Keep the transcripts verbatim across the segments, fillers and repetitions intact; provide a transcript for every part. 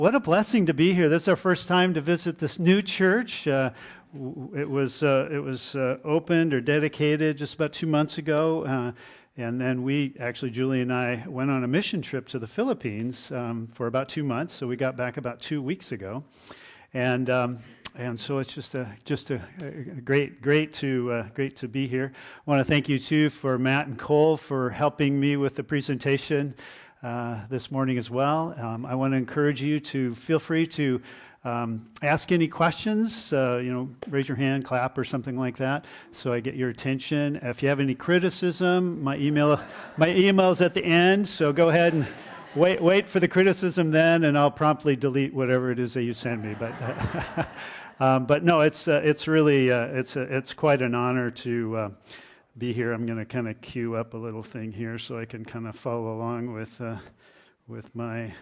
What a blessing to be here. This is our first time to visit this new church. Uh, it was uh, it was uh, opened or dedicated just about two months ago, uh, and then we actually, Julie and I, went on a mission trip to the Philippines um, for about two months. So we got back about two weeks ago, and um, and so it's just a just a, a great great to uh, great to be here. I want to thank you too for Matt and Cole for helping me with the presentation Uh, this morning as well. Um, I want to encourage you to feel free to um, ask any questions, uh, you know, raise your hand, clap, or something like that, so I get your attention. If you have any criticism, my email, my email's at the end, so go ahead and wait wait for the criticism then, and I'll promptly delete whatever it is that you send me. But um, but no, it's uh, it's really uh, it's uh, it's quite an honor to Uh, be here. I'm going to kind of queue up a little thing here so I can kind of follow along with uh, with my.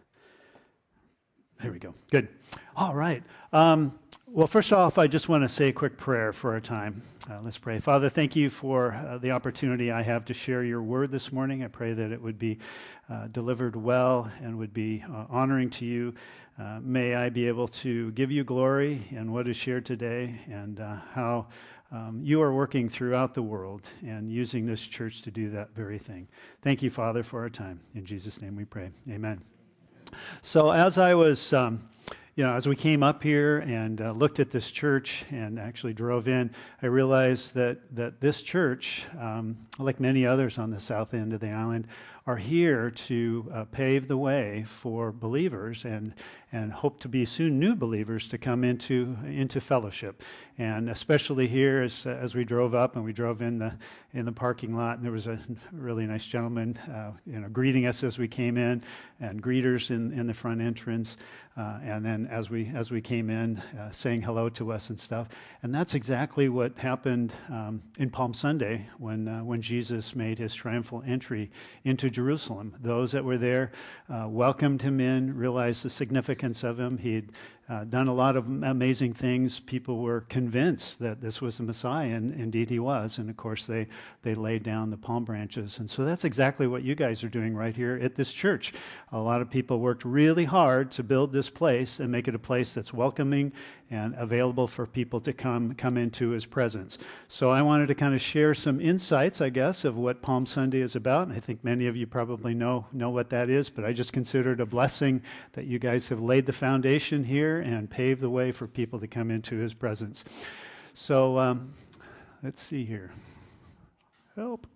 There we go. Good. All right. Um, well, first off, I just want to say a quick prayer for our time. Uh, let's pray. Father, thank you for uh, the opportunity I have to share your word this morning. I pray that it would be uh, delivered well and would be uh, honoring to you. Uh, may I be able to give you glory in what is shared today, and uh, how Um, you are working throughout the world and using this church to do that very thing. Thank you, Father, for our time. In Jesus' name we pray. Amen. So as I was, um, you know, as we came up here and uh, looked at this church and actually drove in, I realized that, that this church, um, like many others on the south end of the island, are here to uh, pave the way for believers and and hope to be soon new believers to come into into fellowship. And especially here, as as we drove up and we drove in the in the parking lot, and there was a really nice gentleman, uh, you know, greeting us as we came in, and greeters in in the front entrance, uh, and then as we as we came in, uh, saying hello to us and stuff. And that's exactly what happened um, in Palm Sunday when uh, when Jesus made his triumphal entry into Jerusalem. Those that were there uh, welcomed him in, realized the significance of him. He had uh, done a lot of amazing things. People were convinced that this was the Messiah, and indeed he was. And of course, they they laid down the palm branches. And so that's exactly what you guys are doing right here at this church. A lot of people worked really hard to build this place and make it a place that's welcoming and available for people to come come into his presence. So I wanted to kind of share some insights, I guess, of what Palm Sunday is about. And I think many of you probably know know what that is, but I just consider it a blessing that you guys have laid the foundation here and paved the way for people to come into his presence. So um, let's see here. Help.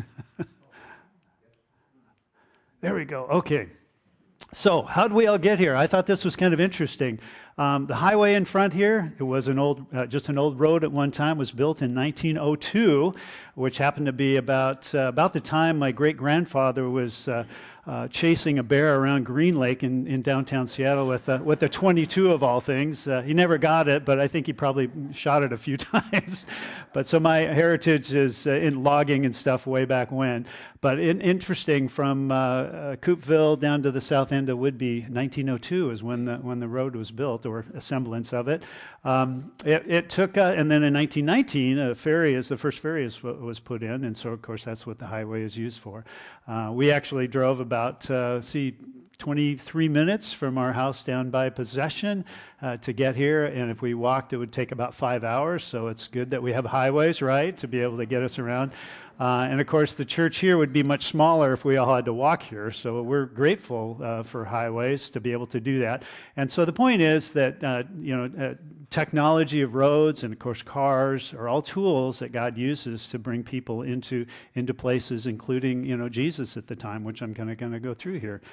There we go. Okay. So how did we all get here? I thought this was kind of interesting. Um, the highway in front here, it was an old, uh, just an old road at one time, was built in nineteen oh two, which happened to be about uh, about the time my great-grandfather was uh, uh, chasing a bear around Green Lake in, in downtown Seattle with a, with a twenty-two of all things. Uh, he never got it, but I think he probably shot it a few times. But so my heritage is uh, in logging and stuff way back when. But in, interesting, from uh, uh, Coupeville down to the south end of Whidbey, nineteen oh two is when the when the road was built, or a semblance of it. Um, it, it took, uh, and then in nineteen nineteen, a ferry is the first ferry is, was put in, and so of course that's what the highway is used for. Uh, we actually drove about, uh, see, twenty-three minutes from our house down by Possession uh, to get here, and if we walked, it would take about five hours. So it's good that we have highways, right, to be able to get us around. Uh, and of course, the church here would be much smaller if we all had to walk here. So we're grateful uh, for highways to be able to do that. And so the point is that uh, you know, uh, technology of roads and of course cars are all tools that God uses to bring people into into places, including you know Jesus at the time, which I'm kind of going to go through here.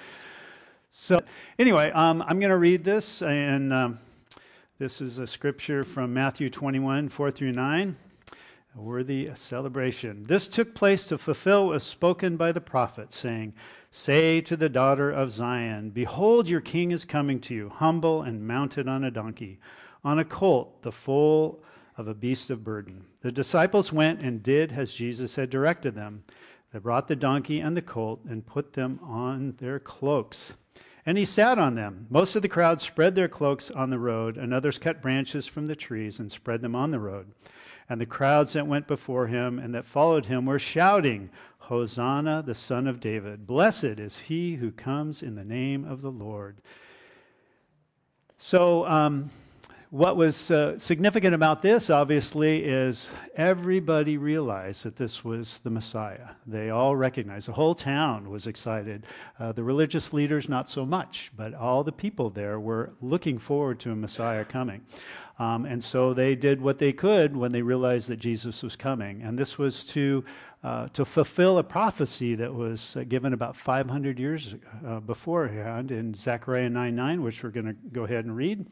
So anyway, um, I'm going to read this, and um, this is a scripture from Matthew twenty-one, four through nine. A worthy celebration. This took place to fulfill what was spoken by the prophet, saying, "Say to the daughter of Zion, behold, your king is coming to you, humble and mounted on a donkey, on a colt, the foal of a beast of burden." The disciples went and did as Jesus had directed them. They brought the donkey and the colt and put them on their cloaks. And he sat on them. Most of the crowd spread their cloaks on the road, and others cut branches from the trees and spread them on the road. And the crowds that went before him and that followed him were shouting, "Hosanna, the Son of David. Blessed is he who comes in the name of the Lord." So um, what was uh, significant about this, obviously, is everybody realized that this was the Messiah. They all recognized. The whole town was excited. Uh, the religious leaders, not so much, but all the people there were looking forward to a Messiah coming. Um, and so they did what they could when they realized that Jesus was coming. And this was to uh, to fulfill a prophecy that was uh, given about five hundred years uh, beforehand in Zechariah nine nine, which we're going to go ahead and read.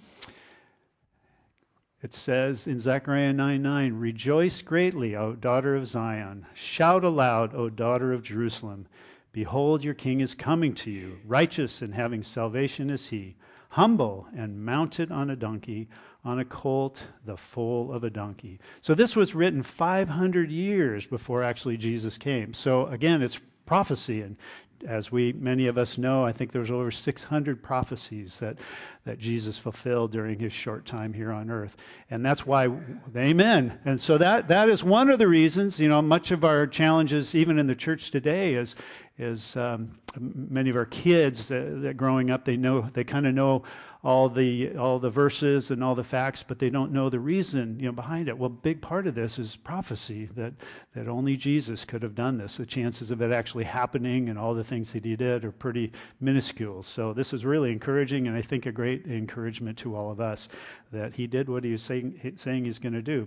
It says in Zechariah nine nine, "Rejoice greatly, O daughter of Zion. Shout aloud, O daughter of Jerusalem. Behold, your king is coming to you. Righteous and having salvation is he. Humble and mounted on a donkey, on a colt, the foal of a donkey." So this was written five hundred years before actually Jesus came. So again, it's prophecy. And as we, many of us know, I think there's over six hundred prophecies that, that Jesus fulfilled during his short time here on earth. And that's why, amen. And so that, that is one of the reasons, you know, much of our challenges, even in the church today, is, is um, many of our kids that, that growing up, they know, they kind of know all the all the verses and all the facts, but they don't know the reason, you know, behind it. Well, a big part of this is prophecy, that that only Jesus could have done this. The chances of it actually happening and all the things that he did are pretty minuscule. So this is really encouraging, and I think a great encouragement to all of us that he did what he was saying saying he's going to do.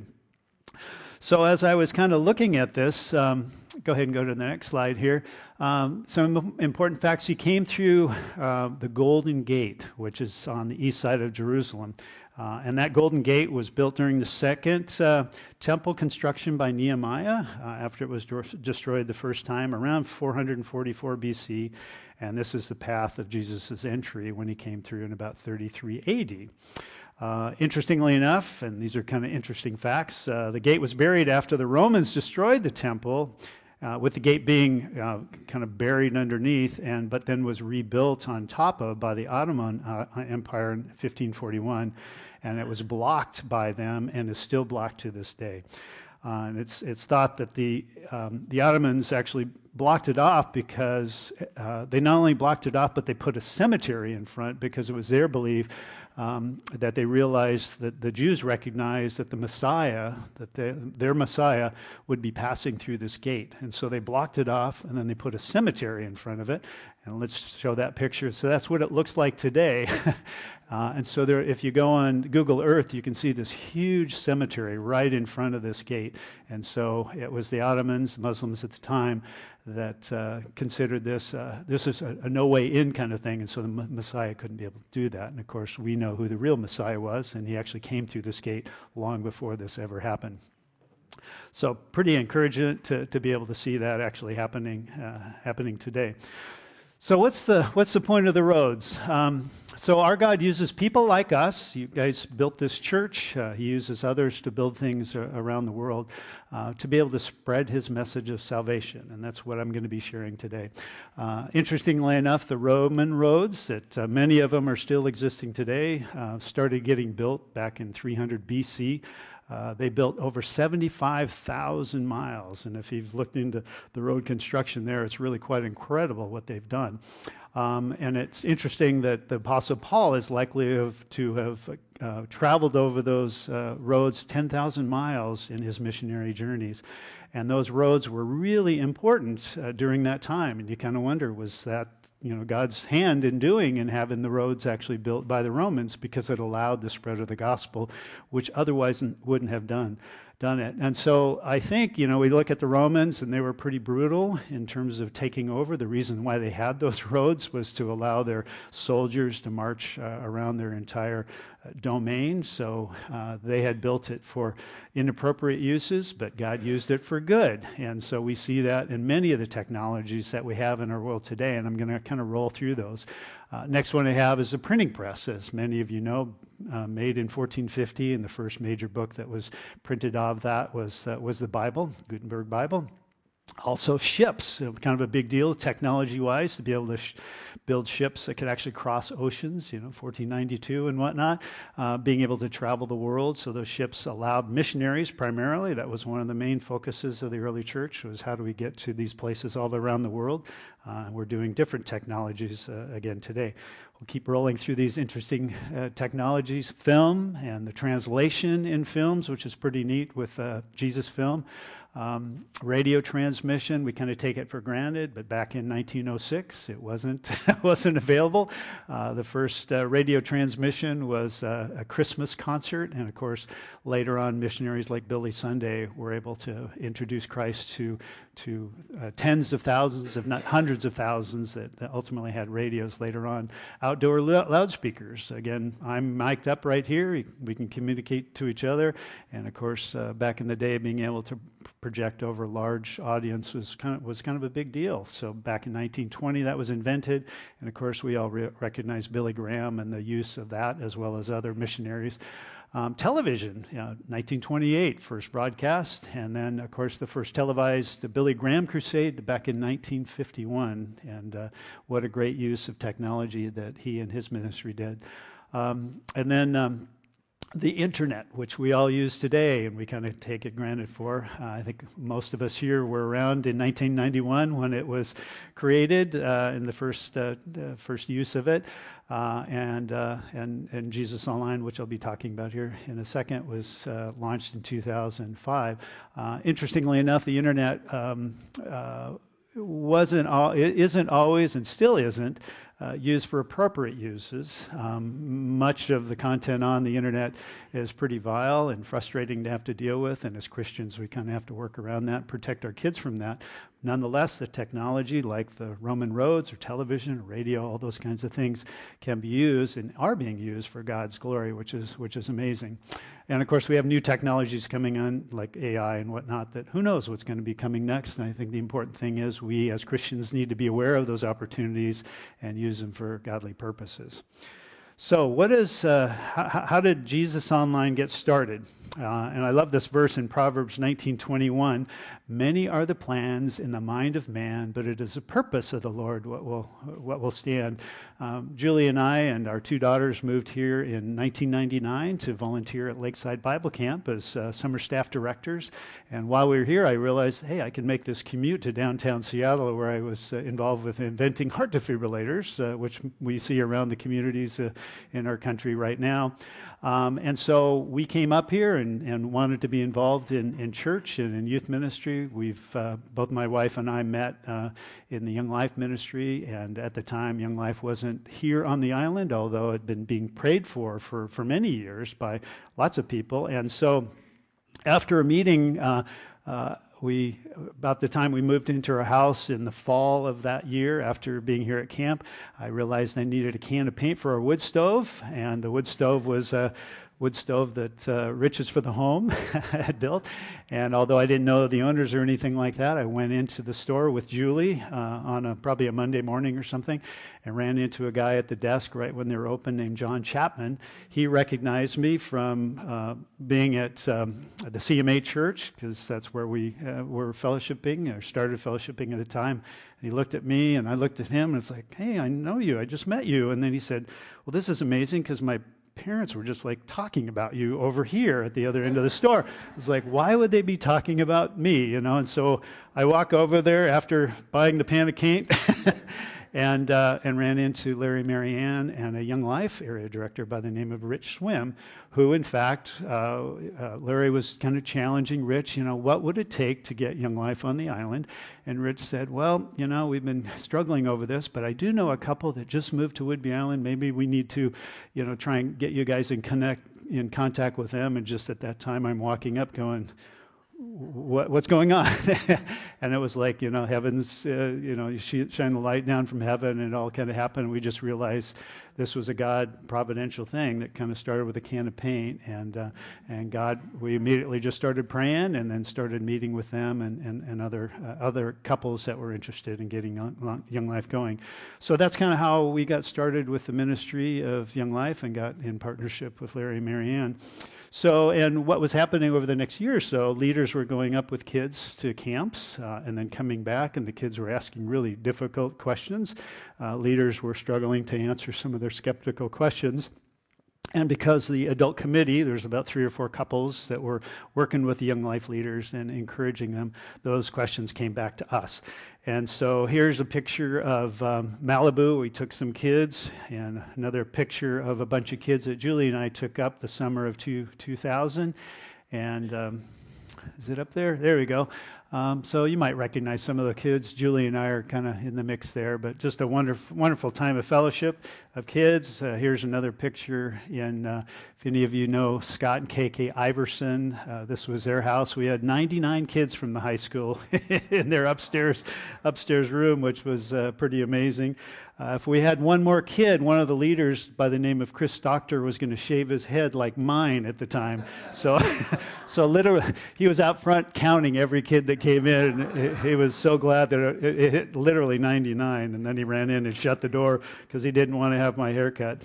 So as I was kind of looking at this, um, go ahead and go to the next slide here. Um, some important facts. He came through uh, the Golden Gate, which is on the east side of Jerusalem. Uh, and that Golden Gate was built during the second uh, temple construction by Nehemiah, uh, after it was de- destroyed the first time, around four forty-four B C. And this is the path of Jesus' entry when he came through in about thirty-three A D. Uh, interestingly enough, and these are kind of interesting facts, uh, the gate was buried after the Romans destroyed the temple, uh, with the gate being uh, kind of buried underneath, and but then was rebuilt on top of by the Ottoman uh, Empire in fifteen forty-one, and it was blocked by them and is still blocked to this day. Uh, and it's it's thought that the um, the Ottomans actually blocked it off because uh, they not only blocked it off, but they put a cemetery in front because it was their belief um, that they realized that the Jews recognized that the Messiah, that the, their Messiah would be passing through this gate. And so they blocked it off, and then they put a cemetery in front of it. And let's show that picture. So that's what it looks like today. uh, and so there, if you go on Google Earth, you can see this huge cemetery right in front of this gate. And so it was the Ottomans, Muslims at the time, that uh, considered this, uh, this is a, a no-way-in kind of thing, and so the M- Messiah couldn't be able to do that. And of course, we know who the real Messiah was, and he actually came through this gate long before this ever happened. So pretty encouraging to, to be able to see that actually happening, uh, happening today. So what's the what's the point of the roads? Um, so our God uses people like us. You guys built this church. Uh, he uses others to build things uh, around the world uh, to be able to spread his message of salvation. And that's what I'm going to be sharing today. Uh, interestingly enough, the Roman roads, that uh, many of them are still existing today, uh, started getting built back in three hundred B C. Uh, they built over seventy-five thousand miles, and if you've looked into the road construction there, it's really quite incredible what they've done. Um, and it's interesting that the Apostle Paul is likely of, to have uh, traveled over those uh, roads ten thousand miles in his missionary journeys. And those roads were really important uh, during that time. And you kind of wonder, was that you know, God's hand in doing and having the roads actually built by the Romans, because it allowed the spread of the gospel, which otherwise wouldn't have done done it. And so I think, you know, we look at the Romans and they were pretty brutal in terms of taking over. The reason why they had those roads was to allow their soldiers to march uh, around their entire uh, domain. So uh, they had built it for inappropriate uses, but God used it for good. And so we see that in many of the technologies that we have in our world today, and I'm going to kind of roll through those. Uh, next one I have is a printing press, as many of you know, uh, made in fourteen fifty, and the first major book that was printed of that was uh, was the Bible, Gutenberg Bible. Also ships, uh, kind of a big deal technology-wise to be able to sh- build ships that could actually cross oceans, you know, fourteen ninety-two and whatnot, uh, being able to travel the world. So those ships allowed missionaries primarily. That was one of the main focuses of the early church, was how do we get to these places all around the world. Uh, we're doing different technologies uh, again today. We'll keep rolling through these interesting uh, technologies. Film and the translation in films, which is pretty neat with uh, Jesus Film. Um, radio transmission, we kind of take it for granted, but back in nineteen oh six, it wasn't wasn't available. Uh, the first uh, radio transmission was uh, a Christmas concert, and of course, later on, missionaries like Billy Sunday were able to introduce Christ to to uh, tens of thousands, if not hundreds of thousands, that, that ultimately had radios later on. Outdoor lo- loudspeakers. Again, I'm mic'd up right here. We can communicate to each other, and of course, uh, back in the day, being able to project over large audience was kind of was kind of a big deal. So back in nineteen twenty, that was invented, and of course, we all re- recognize Billy Graham and the use of that, as well as other missionaries. Um, television, you know, nineteen twenty-eight, first broadcast, and then, of course, the first televised the Billy Graham Crusade back in nineteen fifty-one, and uh, what a great use of technology that he and his ministry did. Um, and then um, the internet, which we all use today, and we kind of take it granted for. Uh, I think most of us here were around in nineteen ninety-one when it was created, uh, in the first uh, uh, first use of it. Uh, and, uh, and and Jesus Online, which I'll be talking about here in a second, was uh, launched in two thousand five. Uh, interestingly enough, the internet um, uh, wasn't al- it isn't always, and still isn't, Uh, used for appropriate uses. Um, much of the content on the internet is pretty vile and frustrating to have to deal with, and as Christians we kind of have to work around that, protect our kids from that. Nonetheless, the technology like the Roman roads or television or radio, all those kinds of things can be used and are being used for God's glory, which is which is amazing. And of course, we have new technologies coming on, like A I and whatnot, that who knows what's going to be coming next. And I think the important thing is we as Christians need to be aware of those opportunities and use them for godly purposes. So what is, uh, how, how did Jesus Online get started? Uh, and I love this verse in Proverbs nineteen twenty-one. Many are the plans in the mind of man, but it is the purpose of the Lord what will what will stand. Um, Julie and I and our two daughters moved here in nineteen ninety-nine to volunteer at Lakeside Bible Camp as uh, summer staff directors. And while we were here, I realized, hey, I can make this commute to downtown Seattle, where I was uh, involved with inventing heart defibrillators, uh, which we see around the communities uh, in our country right now. Um, and so we came up here and, and wanted to be involved in, in church and in youth ministry. We've, uh, both my wife and I met uh, in the Young Life ministry, and at the time Young Life wasn't here on the island, although it had been being prayed for for, for many years by lots of people. And so after a meeting, uh, uh, we, about the time we moved into our house in the fall of that year, after being here at camp, I realized I needed a can of paint for our wood stove, and the wood stove was a wood stove that uh, Riches for the Home had built. And although I didn't know the owners or anything like that, I went into the store with Julie uh, on a, probably a Monday morning or something, and ran into a guy at the desk right when they were open named John Chapman. He recognized me from uh, being at um, the C M A church, because that's where we uh, were fellowshipping, or started fellowshipping at the time. And he looked at me, and I looked at him, and it's like, hey, I know you. I just met you. And then he said, well, this is amazing, because my parents were just like talking about you over here at the other end of the store. It's like, why would they be talking about me, you know? And so I walk over there after buying the pan of paint and uh, and ran into Larry Marianne and a Young Life area director by the name of Rich Swim, who in fact, uh, uh, Larry was kind of challenging Rich, you know, what would it take to get Young Life on the island? And Rich said, well, you know, we've been struggling over this, but I do know a couple that just moved to Whidbey Island. Maybe we need to, you know, try and get you guys in connect in contact with them. And just at that time, I'm walking up going, What, what's going on? And it was like, you know, heaven's, uh, you know, you shine the light down from heaven, and it all kind of happened. We just realized This was a God providential thing that kind of started with a can of paint, and uh, and God, we immediately just started praying, and then started meeting with them and and, and other uh, other couples that were interested in getting Young, Young Life going. So that's kind of how we got started with the ministry of Young Life and got in partnership with Larry and Marianne. So, and what was happening over the next year or so, leaders were going up with kids to camps uh, and then coming back, and the kids were asking really difficult questions. Uh, leaders were struggling to answer some of their skeptical questions. And because the adult committee, there's about three or four couples that were working with the Young Life leaders and encouraging them, those questions came back to us. And so here's a picture of um, Malibu. We took some kids, and another picture of a bunch of kids that Julie and I took up the summer of two, 2000. And um, is it up there? There we go. Um, so you might recognize some of the kids. Julie and I are kind of in the mix there, but just a wonderful, wonderful time of fellowship of kids. Uh, here's another picture in, uh, if any of you know Scott and K K Iverson, uh, this was their house. We had ninety-nine kids from the high school in their upstairs, upstairs room, which was uh, pretty amazing. Uh, if we had one more kid, one of the leaders by the name of Chris Doctor was going to shave his head like mine at the time. So, so literally, he was out front counting every kid that came in. And he was so glad that it, it hit literally ninety-nine, and then he ran in and shut the door because he didn't want to have my haircut.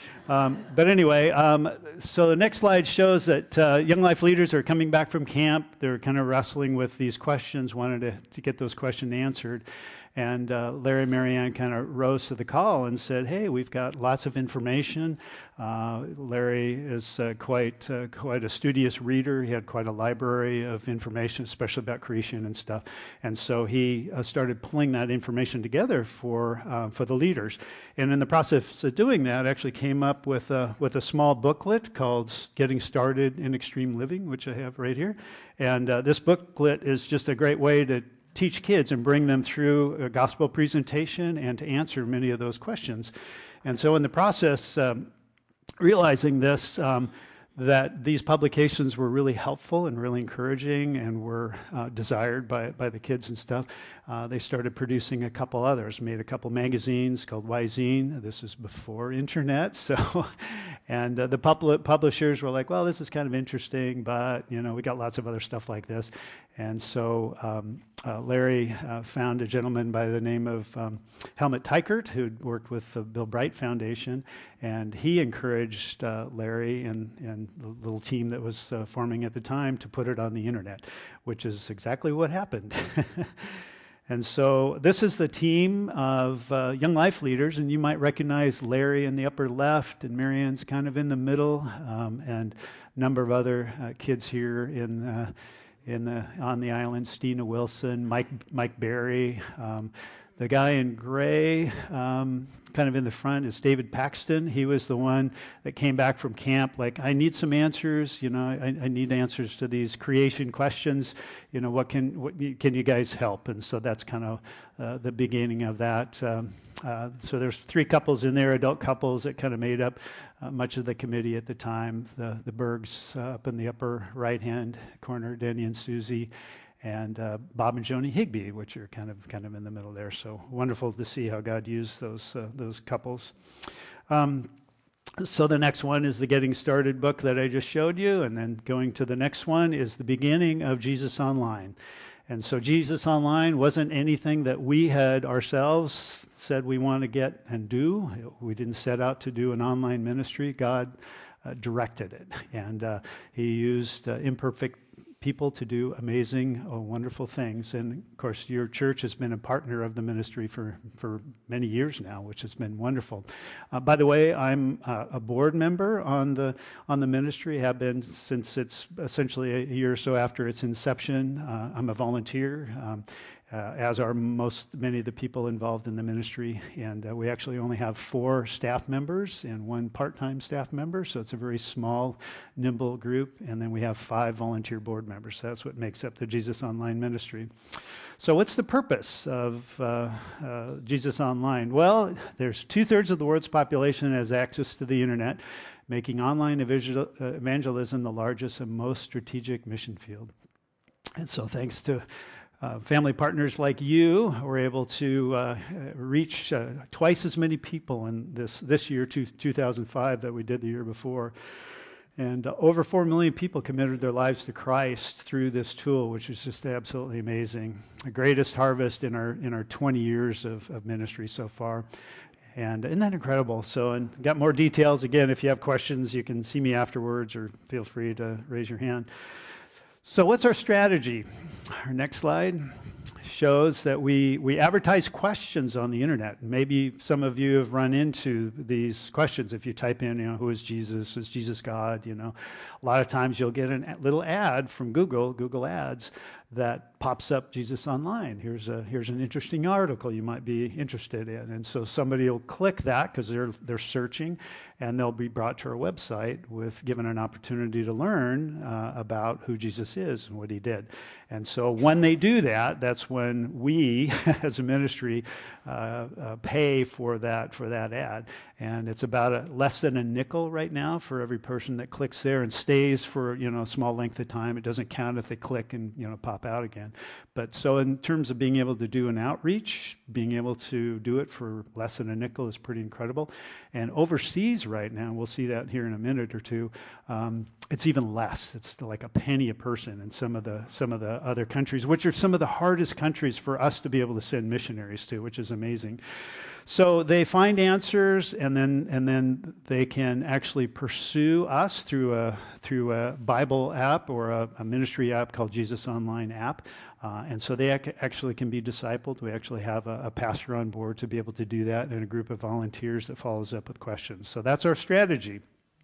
Um, but anyway, um, so the next slide shows that uh, Young Life leaders are coming back from camp. They're kind of wrestling with these questions, wanted to, to get those questions answered. And uh, Larry and Marianne kind of rose to the call and said, hey, we've got lots of information. Uh, Larry is uh, quite uh, quite a studious reader. He had quite a library of information, especially about creation and stuff. And so he uh, started pulling that information together for uh, for the leaders. And in the process of doing that, actually came up with a, with a small booklet called Getting Started in Extreme Living, which I have right here. And uh, this booklet is just a great way to teach kids and bring them through a gospel presentation and to answer many of those questions. And so in the process, um, realizing this, um, that these publications were really helpful and really encouraging and were uh, desired by, by the kids and stuff, uh, they started producing a couple others, made a couple magazines called Y-Zine. This is before internet, so, and uh, the pub- publishers were like, well, this is kind of interesting, but, you know, we got lots of other stuff like this. And so um, uh, Larry uh, found a gentleman by the name of um, Helmut Teichert, who'd worked with the Bill Bright Foundation, and he encouraged uh, Larry and, and the little team that was uh, forming at the time to put it on the internet, which is exactly what happened. And so this is the team of uh, Young Life leaders, and you might recognize Larry in the upper left, and Marianne's kind of in the middle, um, and a number of other uh, kids here in uh, in the on the island. Stina Wilson, Mike Mike Berry. Um, the guy in gray, um, kind of in the front, is David Paxton. He was the one that came back from camp, like, I need some answers. You know, I, I need answers to these creation questions. You know, what can what can you guys help? And so that's kind of uh, the beginning of that. Um, uh, so there's three couples in there, adult couples that kind of made up uh, much of the committee at the time. The the Bergs uh, up in the upper right-hand corner, Denny and Susie, and uh, Bob and Joni Higby, which are kind of kind of in the middle there. So wonderful to see how God used those uh, those couples. Um, so the next one is the Getting Started book that I just showed you, and then going to the next one is the beginning of Jesus Online. And so Jesus Online wasn't anything that we had ourselves said we want to get and do. We didn't set out to do an online ministry. God uh, directed it, and uh, he used uh, imperfect people to do amazing, oh, wonderful things. And of course, your church has been a partner of the ministry for, for many years now, which has been wonderful. Uh, by the way, I'm uh, a board member on the on the ministry, have been since it's essentially a year or so after its inception. Uh, I'm a volunteer. Um, Uh, as are most many of the people involved in the ministry, and uh, we actually only have four staff members and one part-time staff member, so it's a very small, nimble group, and then we have five volunteer board members. So that's what makes up the Jesus Online ministry. So what's the purpose of uh, uh, Jesus Online? Well, there's two-thirds of the world's population has access to the internet, making online evangel- uh, evangelism the largest and most strategic mission field. And so thanks to uh, family partners like you were able to uh, reach uh, twice as many people in this, this year, two, two thousand five, that we did the year before. And uh, over four million people committed their lives to Christ through this tool, which is just absolutely amazing. The greatest harvest in our in our twenty years of, of ministry so far. And isn't that incredible? So, and got more details. Again, if you have questions, you can see me afterwards or feel free to raise your hand. So what's our strategy? Our next slide shows that we, we advertise questions on the internet. Maybe some of you have run into these questions. If you type in, you know, who is Jesus? Is Jesus God? You know, a lot of times you'll get a little ad from Google, Google Ads, that pops up Jesus Online. Here's a here's an interesting article you might be interested in. And so somebody will click that because they're they're searching, and they'll be brought to our website with given an opportunity to learn uh, about who Jesus is and what he did. And so when they do that, that's when we as a ministry uh, uh, pay for that for that ad. And it's about a, less than a nickel right now for every person that clicks there and stays for, you know, a small length of time. It doesn't count if they click and, you know, pop out again. But so in terms of being able to do an outreach, being able to do it for less than a nickel is pretty incredible. And overseas right now, we'll see that here in a minute or two, um, it's even less. It's like a penny a person in some of the some of the other countries, which are some of the hardest countries for us to be able to send missionaries to, which is amazing. So they find answers, and then and then they can actually pursue us through a through a Bible app or a, a ministry app called Jesus Online app. Uh, and so they ac- actually can be discipled. We actually have a, a pastor on board to be able to do that, and a group of volunteers that follows up with questions. So that's our strategy.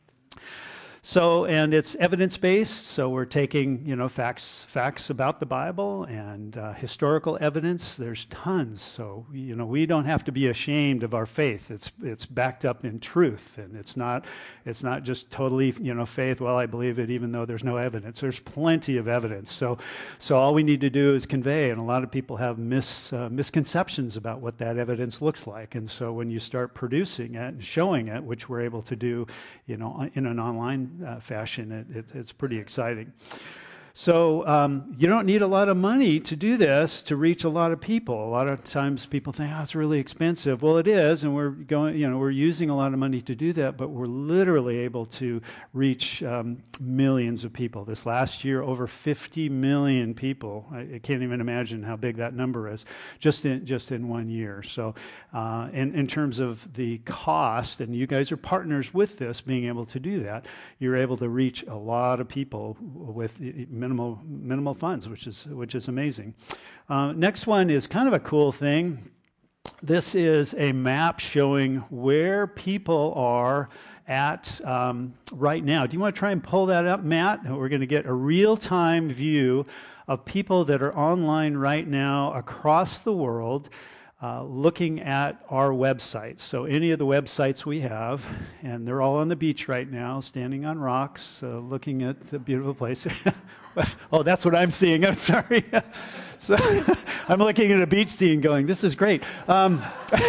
So, and it's evidence-based, so we're taking, you know, facts facts about the Bible and uh, historical evidence. There's tons, so, you know, we don't have to be ashamed of our faith. It's it's backed up in truth, and it's not it's not just totally, you know, faith, well, I believe it even though there's no evidence. There's plenty of evidence, so so all we need to do is convey, and a lot of people have mis, uh, misconceptions about what that evidence looks like, and so when you start producing it and showing it, which we're able to do, you know, in an online Uh, fashion, it, it, it's pretty exciting. So um, you don't need a lot of money to do this to reach a lot of people. A lot of times people think, oh, it's really expensive. Well, it is, and we're going, you know, we're using a lot of money to do that, but we're literally able to reach um, millions of people. This last year, over fifty million people. I, I can't even imagine how big that number is, just in just in one year. So, uh, in in terms of the cost, and you guys are partners with this, being able to do that, you're able to reach a lot of people with minimal minimal funds, which is which is amazing. Uh, next one is kind of a cool thing. This is a map showing where people are at um, right now. Do you want to try and pull that up, Matt? We're going to get a real-time view of people that are online right now across the world, Uh, looking at our websites. So any of the websites we have, and they're all on the beach right now, standing on rocks, uh, looking at the beautiful place. Oh, that's what I'm seeing. I'm sorry. So I'm looking at a beach scene going, this is great. Um,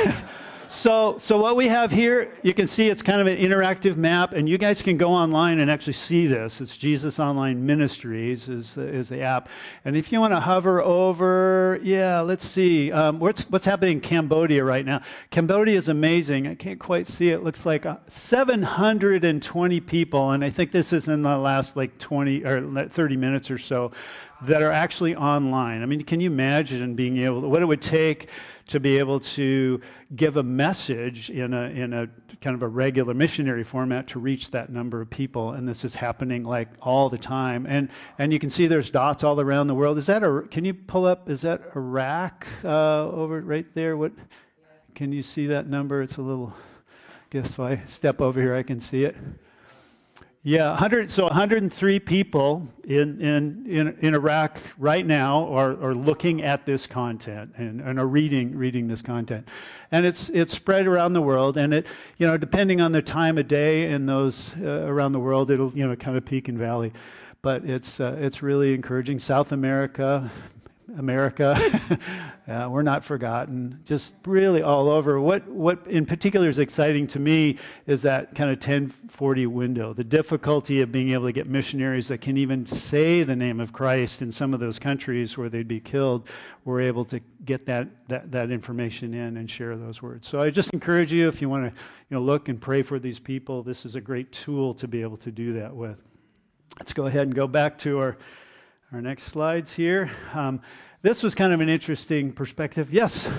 So, so what we have here, you can see it's kind of an interactive map, and you guys can go online and actually see this. It's Jesus Online Ministries is the, is the app. And if you want to hover over, yeah, let's see. Um, what's, what's happening in Cambodia right now? Cambodia is amazing. I can't quite see it. It looks like uh, seven hundred twenty people, and I think this is in the last like twenty or thirty minutes or so, that are actually online. I mean, can you imagine being able to, what it would take to be able to give a message in a in a kind of a regular missionary format to reach that number of people? And this is happening like all the time. And and you can see there's dots all around the world. Is that a? Can you pull up? Is that Iraq uh, over right there? What? Can you see that number? It's a little. Guess if I step over here, I can see it. Yeah, one hundred, so one hundred three people in, in, in, in Iraq right now are, are looking at this content and, and are reading reading this content. And it's it's spread around the world, and it, you know, depending on the time of day in those uh, around the world, it'll, you know, kind of peak and valley. But it's uh, it's really encouraging. South America, America. uh, we're not forgotten, just really all over. What, what in particular is exciting to me is that kind of ten forty window, the difficulty of being able to get missionaries that can even say the name of Christ in some of those countries where they'd be killed. We're able to get that, that, that information in and share those words. So I just encourage you, if you want to you know, look and pray for these people, this is a great tool to be able to do that with. Let's go ahead and go back to our Our next slides here. Um, this was kind of an interesting perspective. Yes? Since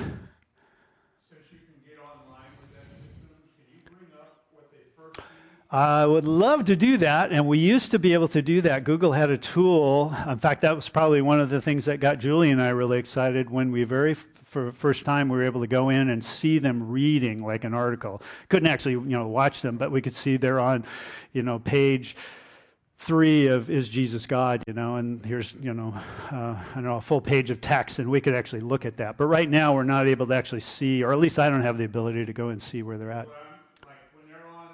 you can get online with that system, can you bring up what they first see? I would love to do that, and we used to be able to do that. Google had a tool. In fact, that was probably one of the things that got Julie and I really excited when we very for the first time we were able to go in and see them reading like an article. Couldn't actually, you know, watch them, but we could see they're on, you know, page three of Is Jesus God, you know, and here's, you know, uh, I don't know, a full page of text, and we could actually look at that. But right now, we're not able to actually see, or at least I don't have the ability to go and see where they're at. Well, like when they're on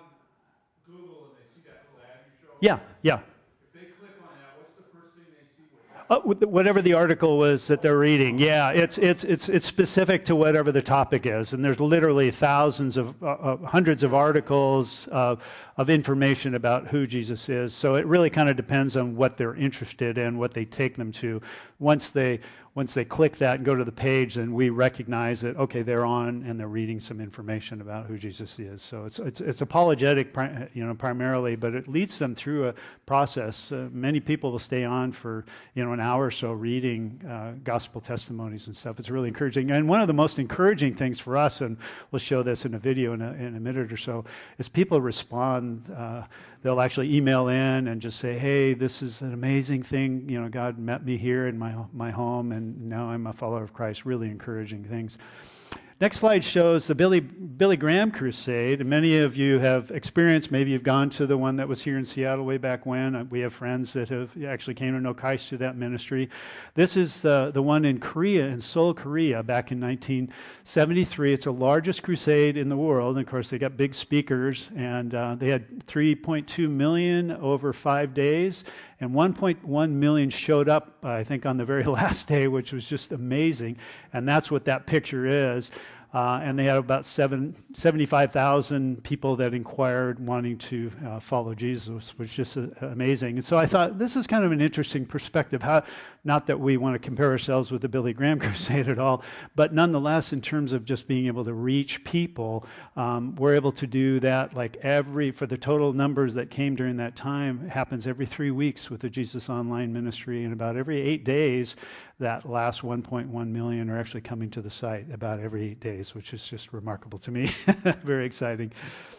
Google and they see that little ad you show, Yeah, yeah. if they click on that, what's the first thing they see? Uh, whatever the article was that they're reading, yeah, it's it's it's it's specific to whatever the topic is, and there's literally thousands of uh, uh, hundreds of articles uh, of information about who Jesus is. So it really kind of depends on what they're interested in, what they take them to. Once they once they click that and go to the page, then we recognize that okay, they're on and they're reading some information about who Jesus is. So it's it's it's apologetic, you know, primarily, but it leads them through a process. Uh, many people will stay on for you know an hour or so reading uh, gospel testimonies and stuff. It's really encouraging. And one of the most encouraging things for us, and we'll show this in a video in a, in a minute or so, is people respond. Uh, they'll actually email in and just say, "Hey, this is an amazing thing. You know, God met me here in my my home, and now I'm a follower of Christ." Really encouraging things. Next slide shows the Billy, Billy Graham Crusade. And many of you have experienced, maybe you've gone to the one that was here in Seattle way back when. We have friends that have actually came to know Christ through that ministry. This is the, the one in Korea, in Seoul, Korea, back in nineteen seventy-three. It's the largest crusade in the world. And of course, they got big speakers, and uh, they had three point two million over five days. And one point one million showed up, uh, I think, on the very last day, which was just amazing. And that's what that picture is. Uh, and they had about seven, seventy-five thousand people that inquired wanting to uh, follow Jesus, which is just uh, amazing. And so I thought this is kind of an interesting perspective. How, not that we want to compare ourselves with the Billy Graham Crusade at all, but nonetheless, in terms of just being able to reach people, um, we're able to do that like every, for the total numbers that came during that time, it happens every three weeks with the Jesus Online Ministry, and about every eight days, that last one point one million are actually coming to the site about every eight days, which is just remarkable to me. Very exciting.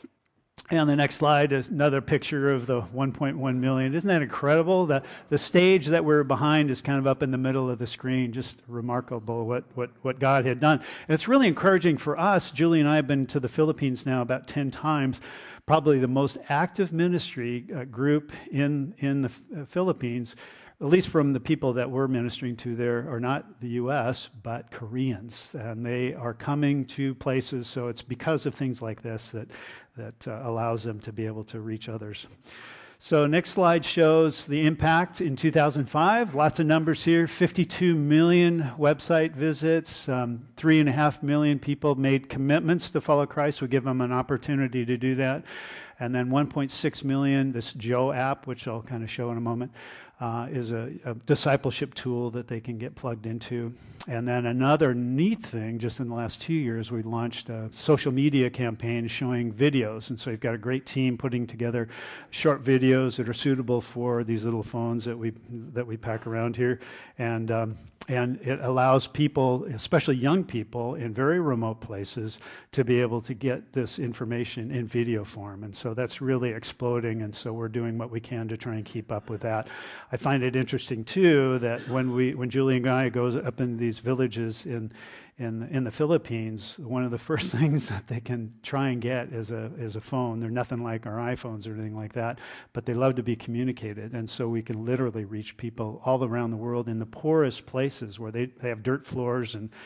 And the next slide is another picture of the one point one million. Isn't that incredible? The, the stage that we're behind is kind of up in the middle of the screen. Just remarkable what, what, what God had done. And it's really encouraging for us. Julie and I have been to the Philippines now about ten times. Probably the most active ministry uh, group in, in the F- Philippines, at least from the people that we're ministering to there, are not the U S, but Koreans. And they are coming to places, so it's because of things like this that, that uh, allows them to be able to reach others. So next slide shows the impact in two thousand five. Lots of numbers here. fifty-two million website visits. Um, three and a half million people made commitments to follow Christ. We give them an opportunity to do that. And then one point six million, this Joe app, which I'll kind of show in a moment, uh, is a, a discipleship tool that they can get plugged into. And then another neat thing, just in the last two years, we launched a social media campaign showing videos. And so we've got a great team putting together short videos that are suitable for these little phones that we that we pack around here. And um, And it allows people, especially young people in very remote places, to be able to get this information in video form. And so that's really exploding. And so we're doing what we can to try and keep up with that. I find it interesting, too, that when we, when Julie and I goes up in these villages in, in, in the Philippines, one of the first things that they can try and get is a, is a phone. They're nothing like our iPhones or anything like that, but they love to be communicated. And so we can literally reach people all around the world in the poorest places where they, they have dirt floors and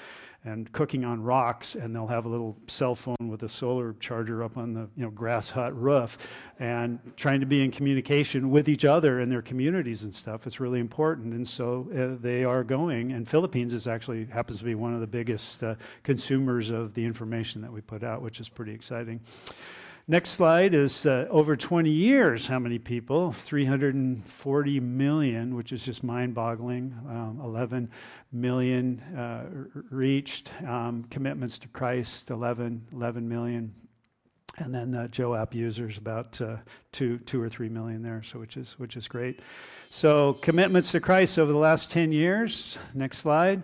and cooking on rocks, and they'll have a little cell phone with a solar charger up on the you know grass hut roof, and trying to be in communication with each other and their communities and stuff. It's really important, and so uh, they are going. And Philippines is actually happens to be one of the biggest uh, consumers of the information that we put out, which is pretty exciting. Next slide is uh, over twenty years, how many people? three hundred forty million, which is just mind-boggling. Um, eleven million uh, reached. Um, commitments to Christ, eleven, eleven million. And then uh, Joe app users, about uh, two, two or three million there, so which is which is great. So commitments to Christ over the last ten years. Next slide.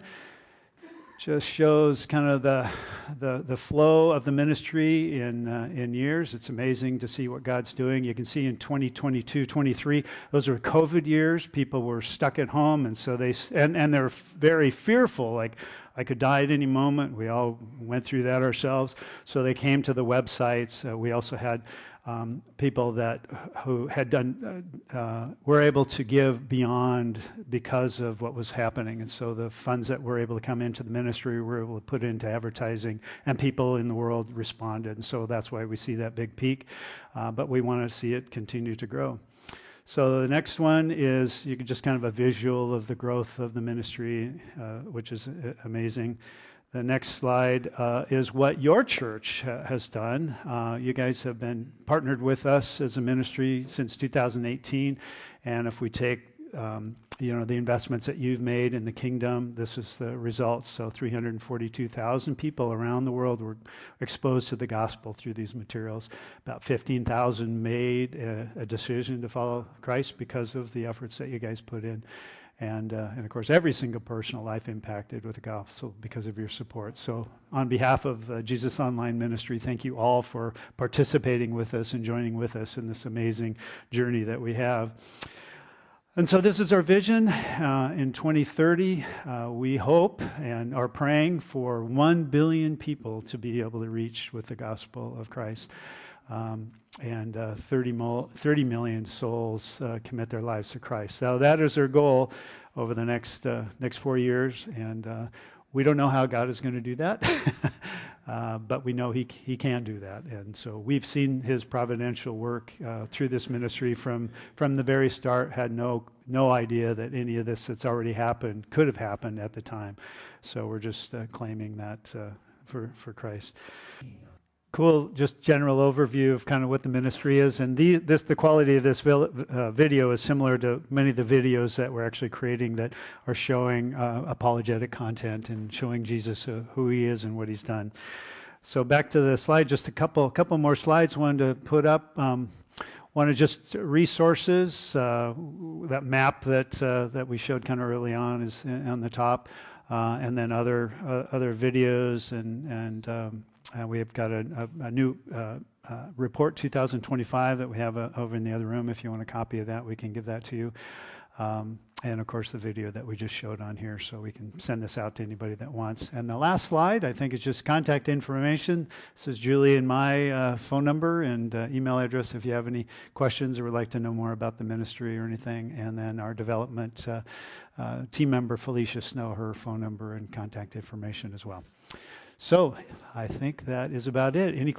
Just shows kind of the, the the flow of the ministry in uh, in years. It's amazing to see what God's doing. You can see in twenty twenty-two, twenty-three, those were COVID years. People were stuck at home, and so they and and they're very fearful. Like, I could die at any moment. We all went through that ourselves. So they came to the websites. Uh, we also had Um, people that who had done uh, uh, were able to give beyond because of what was happening, and so the funds that were able to come into the ministry we were able to put into advertising, and people in the world responded, and so that's why we see that big peak. Uh, but we want to see it continue to grow. So the next one is you can just kind of a visual of the growth of the ministry, uh, which is uh, amazing. The next slide uh, is what your church uh, has done. Uh, you guys have been partnered with us as a ministry since two thousand eighteen, and if we take um, you know the investments that you've made in the kingdom, this is the results. So three hundred forty-two thousand people around the world were exposed to the gospel through these materials. About fifteen thousand made a, a decision to follow Christ because of the efforts that you guys put in. And, uh, and of course, every single personal life impacted with the gospel because of your support. So on behalf of uh, Jesus Online Ministry, thank you all for participating with us and joining with us in this amazing journey that we have. And so this is our vision. Uh, in twenty thirty, uh, we hope and are praying for one billion people to be able to reach with the gospel of Christ. Um, and uh, thirty, mil- thirty million souls uh, commit their lives to Christ. So that is our goal over the next uh, next four years, and uh, we don't know how God is going to do that, uh, but we know he, he can do that. And so we've seen his providential work uh, through this ministry from, from the very start, had no, no idea that any of this that's already happened could have happened at the time. So we're just uh, claiming that uh, for, for Christ. Cool, just general overview of kind of what the ministry is, and the this the quality of this uh, video is similar to many of the videos that we're actually creating that are showing uh, apologetic content and showing Jesus uh, who he is and what he's done. So back to the slide, just a couple couple more slides. Wanted to put up. Um, One of just resources. Uh, that map that uh, that we showed kind of early on is on the top, uh, and then other uh, other videos and and. Um, Uh, we have got a, a, a new uh, uh, report two thousand twenty-five that we have uh, over in the other room. If you want a copy of that, we can give that to you. Um, and of course, the video that we just showed on here, so we can send this out to anybody that wants. And the last slide, I think, is just contact information. This is Julie and my uh, phone number and uh, email address if you have any questions or would like to know more about the ministry or anything. And then our development uh, uh, team member, Felicia Snow, her phone number and contact information as well. So I think that is about it. Any